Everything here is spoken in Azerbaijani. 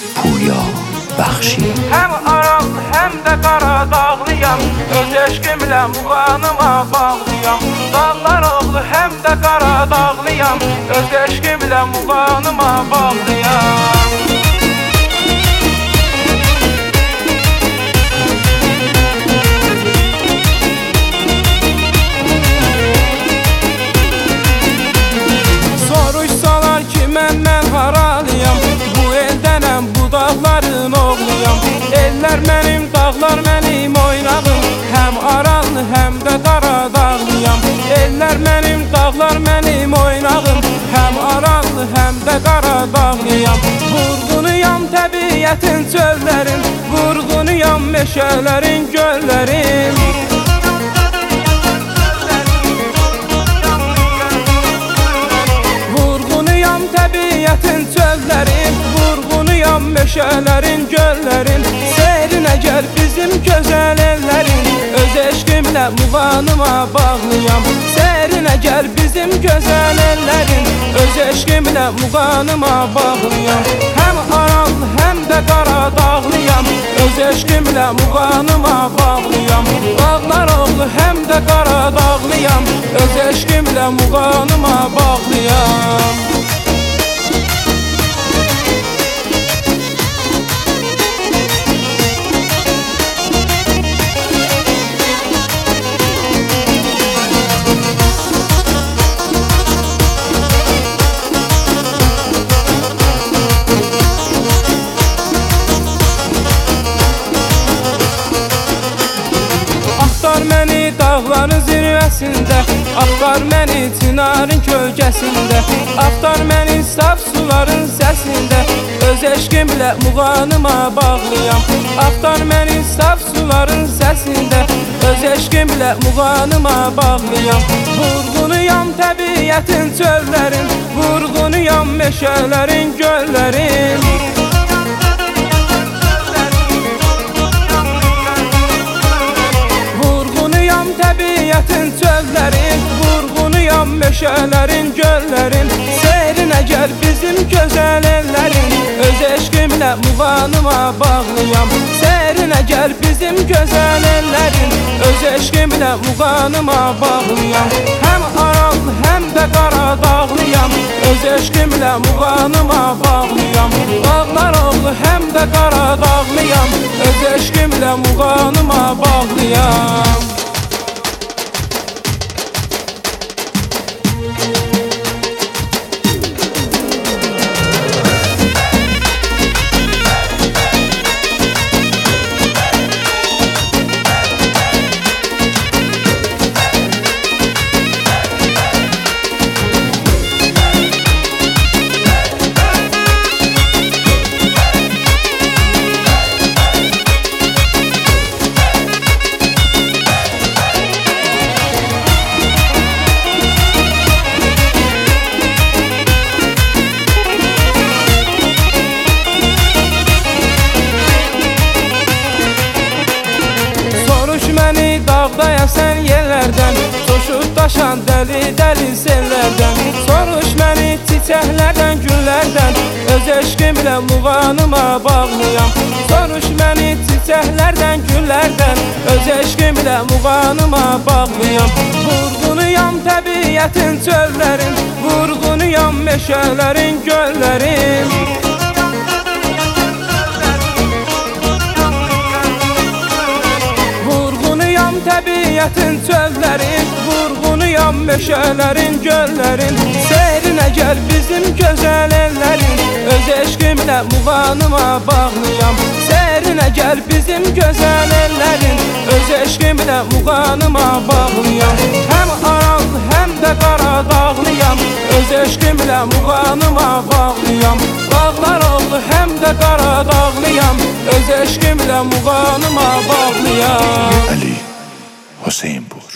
Puya Bəxşi. Həm Aral, həm də Qaradağlıyam, öz eşqimlə muğanıma bağlıyam. Dağlar oğlu, həm də Qaradağlıyam, öz eşqimlə muğanıma bağlıyam. Soruşsalar ki mən haralıyam, bu eldənəm, bu dağların oğluyam. Eller mənim, dağlar mənim oynağım, həm Arallı, həm də Qaradağlıyam. Eller mənim, dağlar mənim oynağım, həm Arallı, həm də Qaradağlıyam. Vurğunuyam təbiətin çöllərin, vurğunuyam meşələrin, göllərin. Vurğunuyam təbiətin çöllərin, vurğunuyam meşələrin, göllərin. Seyrinə gəl bizim gözəl ellərin, öz eşqimlə muğanıma bağlıyam. Seyrinə gəl bizim gözəl ellərin, öz eşqimlə muğanıma bağlıyam. Həm Aral, həm də Qaradağlıyam, öz eşqimlə muğanıma bağlıyam. Dağlar oğlu, həm də Qaradağlıyam, öz eşqimlə muğanıma bağlıyam. Axtar məni dağların zirvəsində, axtar məni çinarın kölgəsində, axtar məni saf suların səsində, öz eşqimlə muğanıma bağlıyam. Axtar məni saf suların səsində, öz eşqimlə muğanıma bağlıyam. Vurğunuyam təbiətin çöllərin, vurğunuyam meşələrin, göllərin. Təbiətin çöllərin, vurğunuyam meşələrin, göllərin. Seyrinə gəl bizim gözəl ellərin, öz eşqimlə muğanıma bağlıyam. Seyrinə gəl bizim gözəl ellərin, öz eşqimlə muğanıma bağlıyam. Həm Aral, həm də Qaradağlıyam, öz eşqimlə muğanıma bağlıyam. Dağlar oğlu, həm də Qaradağlıyam, öz eşqimlə muğanıma bağlıyam. Dağdayam sən yerlərdən, coşub daşan dəli-dəli sellərdən. Soruş məni çiçəklərdən, güllərdən, öz eşqimlə muğanıma bağlıyam. Soruş məni çiçəklərdən, güllərdən, öz eşqimlə muğanıma bağlıyam. Vurğunuyam təbiətin çöllərin, vurğunuyam meşələrin, göllərin. Təbiətin çöllərin, vurğunuyam meşələrin, göllərin. Seyrinə gəl bizim gözəl ellərin, öz eşqimlə muğanıma bağlıyam. Seyrinə gəl bizim gözəl ellərin, öz eşqimlə muğanıma bağlıyam. Həm Aral, həm də Qaradağlıyam, öz eşqimlə muğanıma bağlıyam. Dağlar oğlu, həm də Qaradağlıyam, öz eşqimlə muğanıma bağlıyam. Ali Hüseyin Buş.